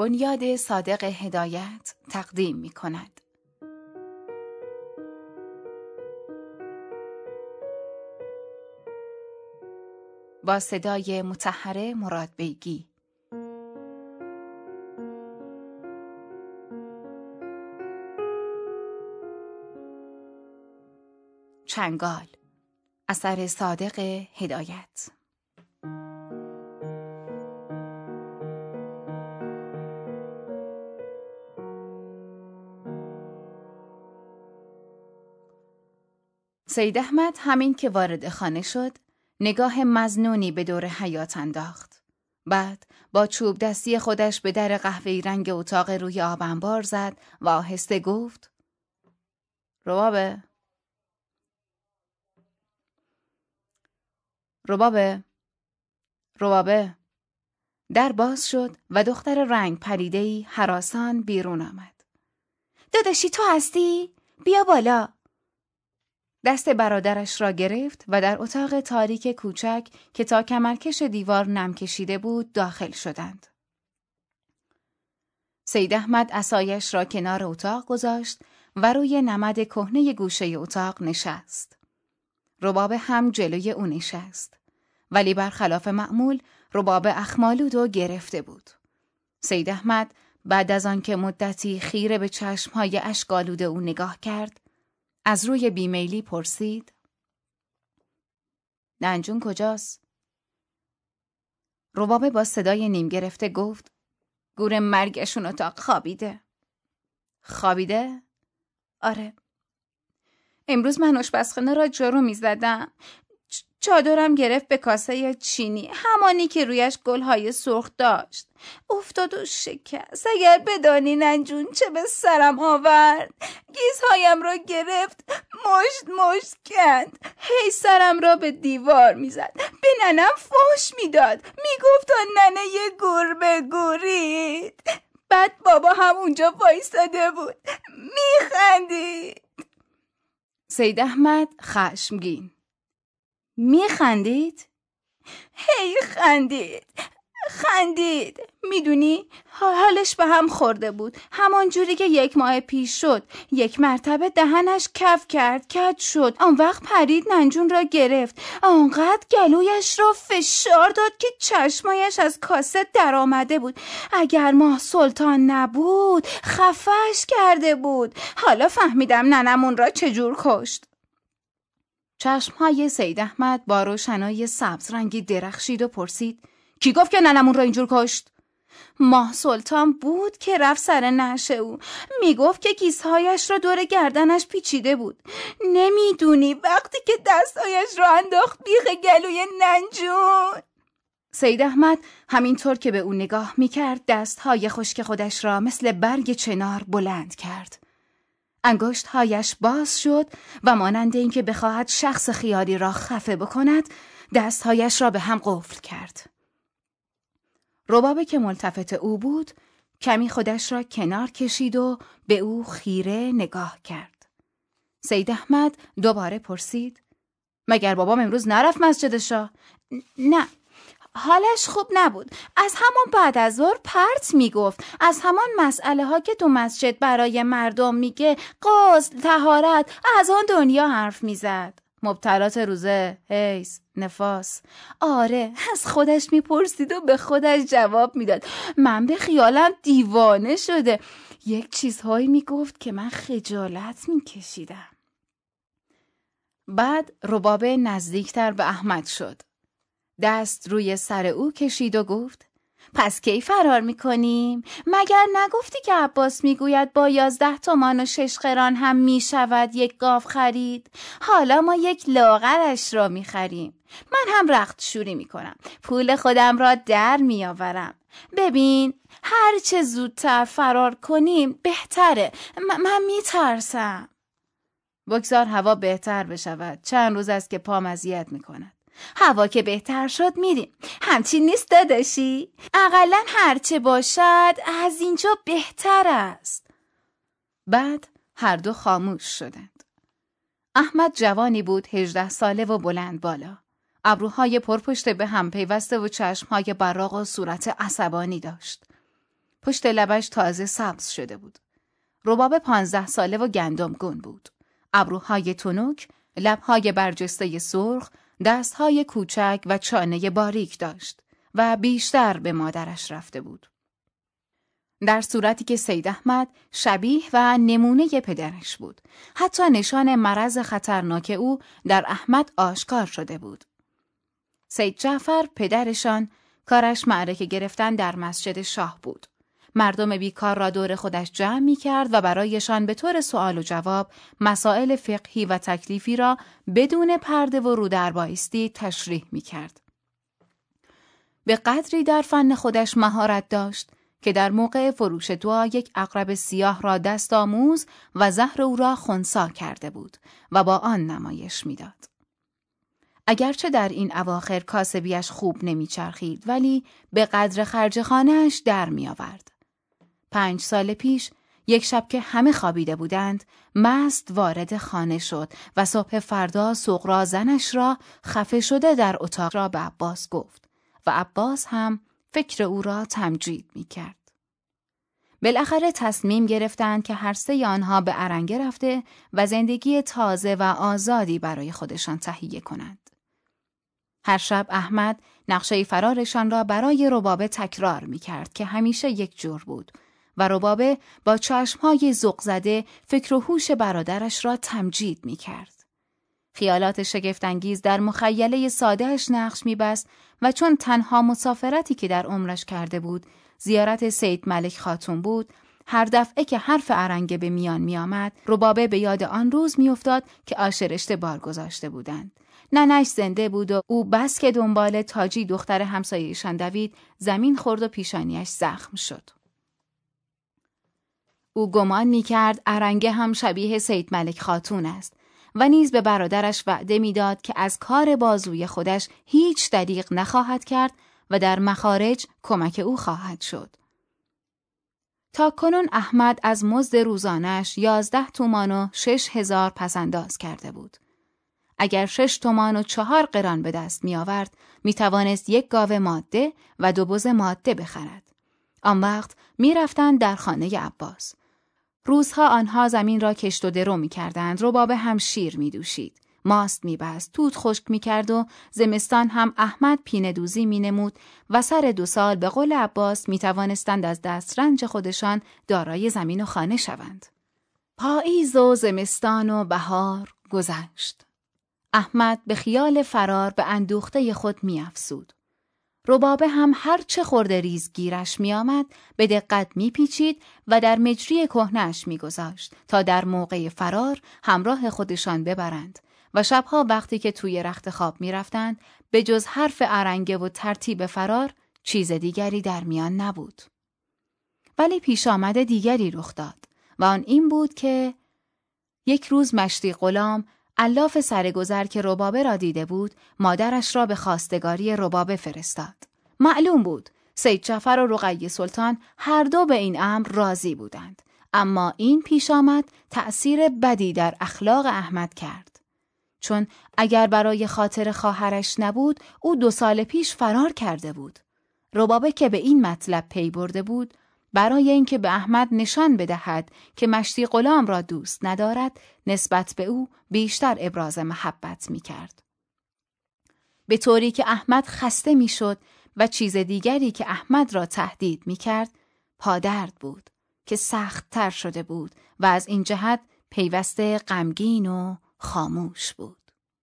بنیاد صادق هدایت تقدیم می کند. با صدای مطهر مرادبیگی. چنگال، اثر صادق هدایت. سید احمد همین که وارد خانه شد، نگاه مظنونی به دور حیاط انداخت. بعد با چوب دستی خودش به در قهوه‌ای رنگ اتاق روی آب انبار زد و آهسته گفت: ربابه. در باز شد و دختر رنگ پریده‌ای هراسان بیرون آمد. داداشی تو هستی؟ بیا بالا. دست برادرش را گرفت و در اتاق تاریک کوچک که تا کمرکش دیوار نم کشیده بود داخل شدند. سید احمد عصایش را کنار اتاق گذاشت و روی نمد کهنه گوشه اتاق نشست. ربابه هم جلوی او نشست، ولی برخلاف معمول ربابه اخمالود و گرفته بود. سید احمد بعد از آنکه مدتی خیره به چشمهای اشک‌آلود او نگاه کرد، از روی بیمیلی پرسید: ننجون کجاست؟ ربابه با صدای نیم گرفته گفت: گور مرگشون اتاق خوابیده. خوابیده؟ آره. امروز من آشپزخانه را جارو می‌زدم. چادرم گرفت به کاسه چینی، همانی که رویش گلهای سرخ داشت. افتاد و شکست. اگر بدانی ننجون چه به سرم آورد. گیزهایم را گرفت، مشت کند. هی سرم را به دیوار میزد. به ننم فحش میداد. میگفت ننه یه گور بگورید. بعد بابا هم اونجا وایساده بود میخندید. سید احمد خشمگین: میخندید؟ هی خندید. میدونی حالش به هم خورده بود، همان جوری که 1 ماه پیش شد. 1 مرتبه دهنش کف کرد، کج شد. آن وقت پرید ننجون را گرفت، آنقدر گلویش را فشار داد که چشمایش از کاسه در آمده بود. اگر ماه سلطان نبود خفش کرده بود. حالا فهمیدم ننمون را چجور کشت. چشمهای سید احمد با روشنایی سبز رنگی درخشید و پرسید: کی گفت که ننمون را اینجور کشت؟ ماه سلطان بود که رفت سر نعش او. میگفت که گیسهایش را دور گردنش پیچیده بود. نمیدونی وقتی که دستهایش را انداخت بیخ گلوی ننجون. سید احمد همینطور که به او نگاه میکرد دستهای خشک خودش را مثل برگ چنار بلند کرد. انگشت‌هایش باز شد و مانند اینکه بخواهد شخص خیالی را خفه بکند، دست‌هایش را به هم قفل کرد. ربابه که ملتفت او بود، کمی خودش را کنار کشید و به او خیره نگاه کرد. سید احمد دوباره پرسید: مگر بابام امروز نرفت مسجد شاه؟ نه، حالش خوب نبود. از همان بعد از ظهر پرت میگفت. از همان مسئله ها که تو مسجد برای مردم میگه، غسل، طهارت، از آن دنیا حرف میزد. مبتلات روزه، حیض، نفاس. آره، از خودش میپرسید و به خودش جواب میداد. من به خیالم دیوانه شده. یک چیزهایی میگفت که من خجالت میکشیدم. بعد ربابه نزدیکتر به احمد شد. دست روی سر او کشید و گفت: پس کی فرار میکنیم؟ مگر نگفتی که عباس میگوید با 11 تومان و 6 قران هم میشود 1 گاو خرید؟ حالا ما 1 لاغرش را میخریم. من هم رخت شوری میکنم، پول خودم را در میآورم. ببین، هر چه زودتر فرار کنیم بهتره. من میترسم. بگذار هوا بهتر بشود. چند روز است که پام اذیت میکند. هوا که بهتر شد میریم. همچین نیست داداشی؟ اقلن هرچه باشد از اینجا بهتر است. بعد هر دو خاموش شدند. احمد جوانی بود 18 ساله و بلند بالا. ابروهای پرپشت به هم پیوسته و چشمهای براق و صورت عصبانی داشت. پشت لبش تازه سبز شده بود. رباب 15 ساله و گندمگون بود. ابروهای تنک، لبهای برجسته سرخ، دستهای کوچک و چانه باریک داشت و بیشتر به مادرش رفته بود. در صورتی که سید احمد شبیه و نمونه پدرش بود. حتی نشان مرض خطرناک او در احمد آشکار شده بود. سید جعفر پدرشان کارش معرکه گرفتن در مسجد شاه بود. مردم بیکار را دور خودش جمع می کرد و برایشان به طور سوال و جواب مسائل فقهی و تکلیفی را بدون پرده و رودربایستی تشریح می کرد. به قدری در فن خودش مهارت داشت که در موقع فروش دعا یک عقرب سیاه را دست آموز و زهر او را خنثی کرده بود و با آن نمایش میداد. اگرچه در این اواخر کاسبیش خوب نمیچرخید ولی به قدر خرج خانه‌اش در می آورد. 5 سال پیش یک شب که همه خوابیده بودند مست وارد خانه شد و صبح فردا سغرا زنش را خفه شده در اتاق را به عباس گفت و عباس هم فکر او را تمجید می کرد. بالاخره تصمیم گرفتند که هر سه آنها به ارنگه رفته و زندگی تازه و آزادی برای خودشان تهیه کنند. هر شب احمد نقشه فرارشان را برای ربابه تکرار می کرد که همیشه یک جور بود و ربابه با چشمهای ذوق زده فکر و هوش برادرش را تمجید می کرد. خیالات شگفت‌انگیز در مخیله ساده‌اش نقش می‌بست و چون تنها مسافرتی که در عمرش کرده بود زیارت سید ملک خاتون بود، هر دفعه که حرف ارنگه به میان می‌آمد، ربابه به یاد آن روز می‌افتاد که آشرشته بار گذاشته بودند. ننش زنده بود و او بس که دنبال تاجی دختر همسایه‌شان دوید، زمین خورد و پیشانیش زخم شد. او گمان می‌کرد ارنگه هم شبیه سید ملک خاتون است و نیز به برادرش وعده میداد که از کار بازوی خودش هیچ دریغ نخواهد کرد و در مخارج کمک او خواهد شد. تا کنون احمد از مزد روزانش 11 تومان و 6,000 پسنداز کرده بود. اگر 6 تومان و 4 قران به دست می آورد، می توانست 1 گاو ماده و 2 بز ماده بخرد. آن وقت می رفتند در خانه عباس. روزها آنها زمین را کشت و درو می کردند، ربابه هم شیر می دوشید، ماست می بست، توت خشک می کرد و زمستان هم احمد پینه دوزی می نمود و سر 2 سال به قول عباس می توانستند از دسترنج خودشان دارای زمین و خانه شوند. پاییز و زمستان و بهار گذشت. احمد به خیال فرار به اندوخته خود می افسود. ربابه هم هر چه خورده ریز گیرش می آمد به دقت می پیچید و در مجری کهنه‌اش می گذاشت تا در موقع فرار همراه خودشان ببرند و شبها وقتی که توی رخت خواب می رفتند به جز حرف ارنگه و ترتیب فرار چیز دیگری در میان نبود. ولی پیش آمد دیگری رخ داد و آن این بود که یک روز مشتی غلام الاف سرگذر که ربابه را دیده بود مادرش را به خواستگاری ربابه فرستاد. معلوم بود سید جعفر و رقیه سلطان هر دو به این امر راضی بودند، اما این پیش آمد تأثیر بدی در اخلاق احمد کرد. چون اگر برای خاطر خواهرش نبود او 2 سال پیش فرار کرده بود. ربابه که به این مطلب پی برده بود برای اینکه به احمد نشان بدهد که مشتی غلام را دوست ندارد نسبت به او بیشتر ابراز محبت می کرد. به طوری که احمد خسته می شد و چیز دیگری که احمد را تهدید می کرد پادرد بود که سخت تر شده بود و از این جهت پیوسته غمگین و خاموش بود.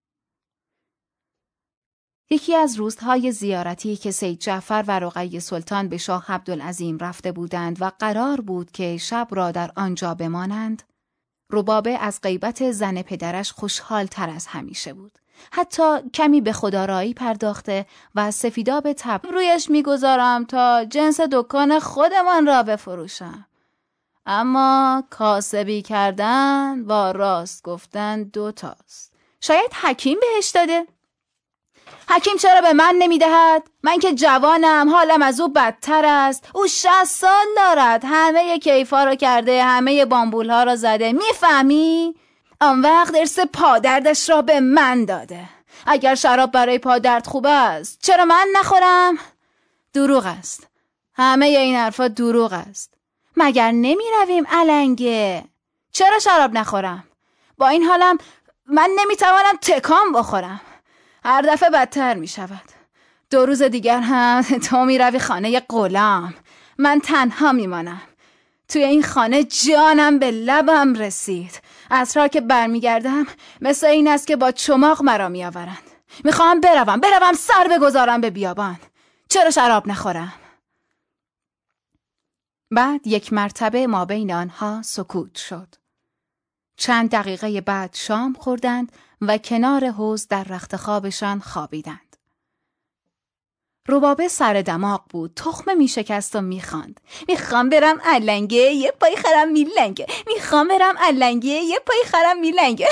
یکی از روزهای زیارتی که سید جعفر و رقیه سلطان به شاه عبدالعظیم رفته بودند و قرار بود که شب را در آنجا بمانند، ربابه از غیبت زن پدرش خوشحال تر از همیشه بود. حتی کمی به خودآرایی پرداخته و از سفیداب تب رویش میگذارم تا جنس دکان خودمان را بفروشم. اما کاسبی کردن با راست گفتن 2 تاست. شاید حکیم بهش داده؟ حکیم چرا به من نمیدهد؟ من که جوانم، حالم از او بدتر است. او 60 سال دارد، همه کیفا را کرده، همه بامبولها را زده، میفهمی؟ آن وقت ارث پادردش را به من داده. اگر شراب برای پادرد خوب است چرا من نخورم؟ دروغ است. همه این حرفا دروغ است. مگر نمی رویم النگه؟ چرا شراب نخورم؟ با این حالم من نمی توانم تکان بخورم. هر دفعه بدتر می شود. 2 روز دیگر هم تو می روی خانه غلام. من تنها می مانم. توی این خانه جانم به لبم رسید. عصرها که برمیگردم مثل این است که با چماق مرا می آورند. میخوام بروم سر بگذارم به بیابان. چرا شراب نخورم؟ بعد یک مرتبه ما بین آنها سکوت شد. چند دقیقه بعد شام خوردند و کنار حوض در رخت خوابشان خوابیدند. ربابه سر دماغ بود، تخمه می شکست و می خواند. میخوام برم النگه یه پای خرم میلنگه. میخوام برم النگه یه پای خرم میلنگه.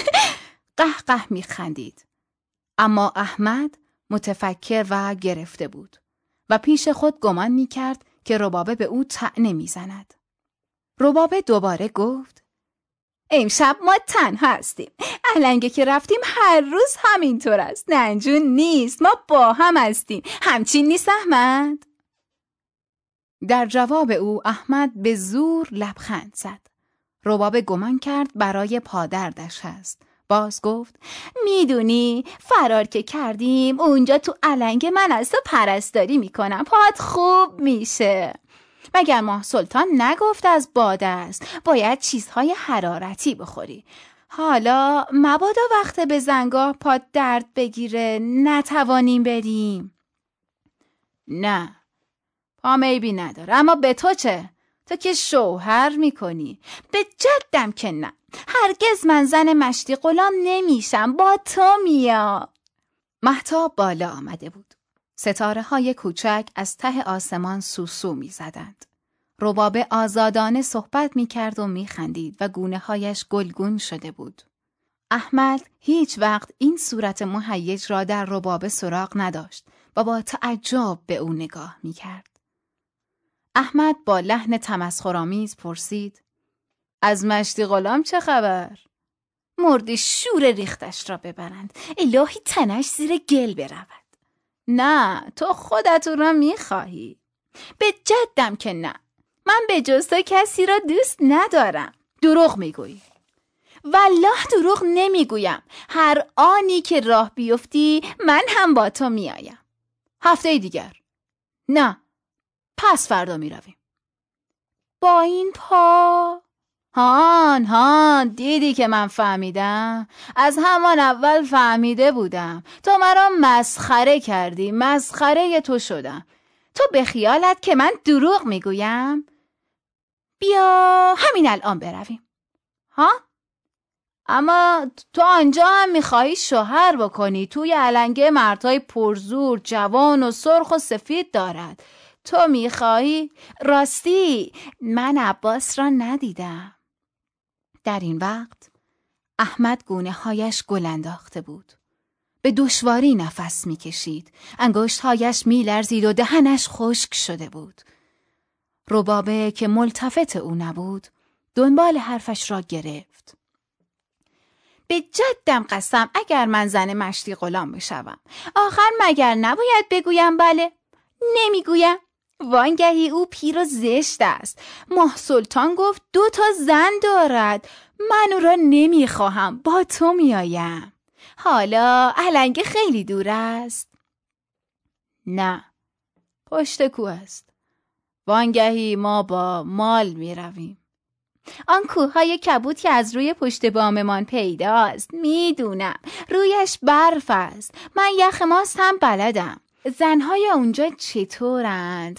قهقه می خندید. اما احمد متفکر و گرفته بود و پیش خود گمان می کرد که ربابه به او طعنه می زند. ربابه دوباره گفت امشب ما تنها هستیم. النگه که رفتیم هر روز همینطور است. ننجون نیست، ما با هم هستیم. همچین نیست احمد؟ در جواب او احمد به زور لبخند زد. ربابه گمان کرد برای پادردش هست. باز گفت میدونی فرار که کردیم اونجا تو النگه من از تو پرستاری میکنم، پات خوب میشه. مگر ماه سلطان نگفت از باده است باید چیزهای حرارتی بخوری؟ حالا مبادا وقت به زنگاه پات درد بگیره نتوانیم بریم. نه پام عیبی نداره، اما به تو چه؟ تو که شوهر میکنی. به جدم که نه، هرگز من زن مشتی غلام نمیشم، با تو میام. مهتاب بالا آمده بود. ستاره های کوچک از ته آسمان سوسو می زدند. ربابه آزادانه صحبت می کرد و می خندید و گونه هایش گلگون شده بود. احمد هیچ وقت این صورت مهیج را در ربابه سراغ نداشت و با تعجب به او نگاه می کرد. احمد با لحن تمسخرآمیز پرسید از مشتی غلام چه خبر؟ مرد شور ریختش را ببرند، الهی تنش زیر گل برود. نه تو خودت را میخواهی. به جدم که نه، من به جز تو کسی را دوست ندارم. دروغ میگویی. والله دروغ نمیگویم. هر آنی که راه بیفتی من هم با تو میایم. هفته دیگر؟ نه، پس فردا میرویم. با این پا؟ هان دیدی که من فهمیدم؟ از همان اول فهمیده بودم. تو مرا مسخره کردی، مسخره تو شدم. تو به خیالت که من دروغ میگویم؟ بیا همین الان برویم. ها؟ اما تو آنجا هم میخوایی شوهر بکنی. توی النگه مردهای پرزور، جوان و سرخ و سفید دارد. تو میخوایی؟ راستی من عباس را ندیدم. در این وقت احمد گونه هایش گل انداخته بود. به دشواری نفس میکشید. انگشت هایش میلرزید و دهنش خشک شده بود. ربابه که ملتفت او نبود دنبال حرفش را گرفت. به جدم قسم اگر من زن مشتی غلام بشوم آخر مگر نباید بگویم بله؟ نمیگویم. وانگهی او پیر و زشت است. ماه سلطان گفت 2 زن دارد. من او را نمیخواهم، با تو میایم. حالا النگه خیلی دور است؟ نه، پشت کوه است. وانگهی ما با مال میرویم. آن کوههای کبود که از روی پشت باممان پیداست. میدونم رویش برف است. من یخ ماست هم بلدم. زنهای اونجا چطورند؟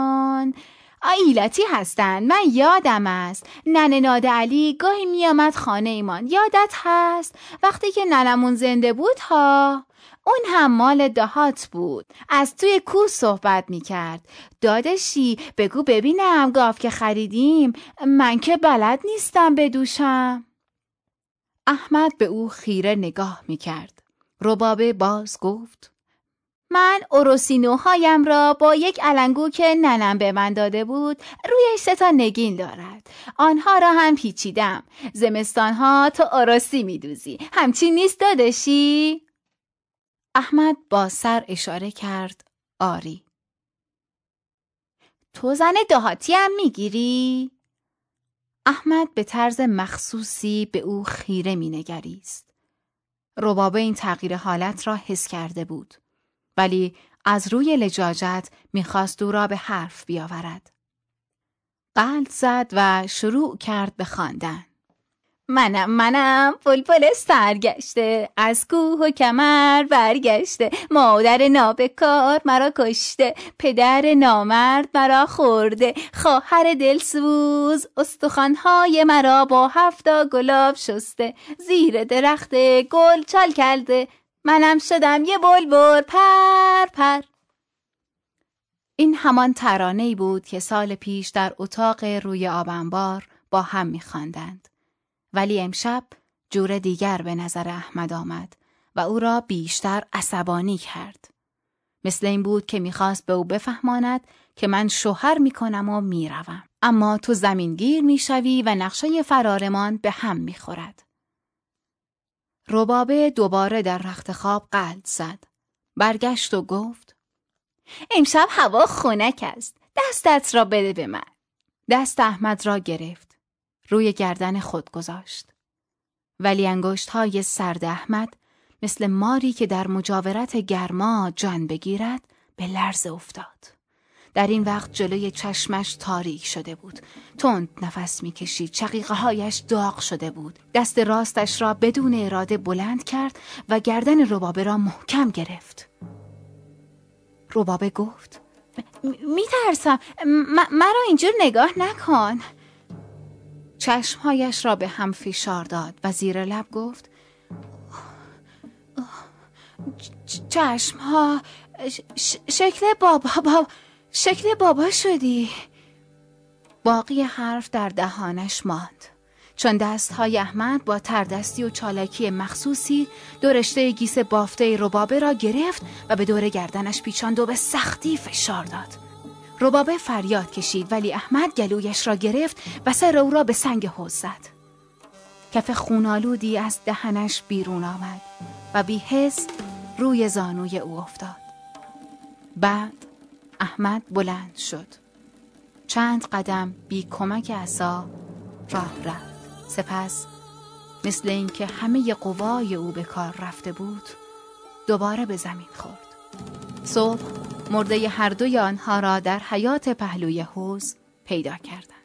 ایلتی هستند. من یادم است ننه ناده علی گاهی می آمد خانه ایمان. یادت هست وقتی که ننمون زنده بود ها؟ اون هم مال دهات بود. از توی کوه صحبت می کرد. داداشی بگو ببینم گاو که خریدیم، من که بلد نیستم بدوشم. احمد به او خیره نگاه می کرد. ربابه باز گفت من اروسینوهایم را با یک علنگو که ننم به من داده بود رویش 3 نگین دارد. آنها را هم پیچیدم. زمستانها تو اروسی می دوزی. همچین نیست داداشی؟ احمد با سر اشاره کرد آری. تو زن دهاتی هم میگیری؟ احمد به طرز مخصوصی به او خیره مینگریست. ربابه این تغییر حالت را حس کرده بود، ولی از روی لجاجت میخواست او را به حرف بیاورد. قلط زد و شروع کرد به خواندن. منم بلبل سرگشته، از کوه و کمر برگشته، مادر نابکار مرا کشته، پدر نامرد مرا خورده، خواهر دلسوز استخوان‌های مرا با 7 گلاب شسته، زیر درخت گل چال کرده، منم شدم یه بلبل پر پر. این همان ترانه‌ای بود که سال پیش در اتاق روی آب انبار با هم می‌خواندند. ولی امشب جور دیگر به نظر احمد آمد و او را بیشتر عصبانی کرد. مثل این بود که میخواست به او بفهماند که من شوهر میکنم و میروم، اما تو زمینگیر میشوی و نقشه فرارمان به هم میخورد. ربابه دوباره در رخت خواب قلط زد. برگشت و گفت امشب هوا خنک است، دستت را بده به من. دست احمد را گرفت. روی گردن خود گذاشت. ولی انگشت‌های سرد احمد مثل ماری که در مجاورت گرما جان بگیرد به لرزه افتاد. در این وقت جلوی چشمش تاریک شده بود. تند نفس می‌کشید، شقیقه‌هایش داغ شده بود. دست راستش را بدون اراده بلند کرد و گردن ربابه را محکم گرفت. ربابه گفت میترسم، مرا اینجور نگاه نکن. چشمهایش را به هم فشار داد و زیر لب گفت چشمها شکل بابا شدی. باقی حرف در دهانش ماند، چون دستهای احمد با تردستی و چالاکی مخصوصی دو رشته گیس بافته ربابه را گرفت و به دور گردنش پیچاند و به سختی فشار داد. ربابه فریاد کشید، ولی احمد گلویش را گرفت و سر او را به سنگ حوض زد. کف خونالودی از دهنش بیرون آمد و بی حس روی زانوی او افتاد. بعد احمد بلند شد. چند قدم بی کمک عصا راه رفت. سپس مثل اینکه همه قوای او به کار رفته بود دوباره به زمین خورد. صبح مرده هر دوی آنها را در حیاط پهلوی حوض پیدا کردند.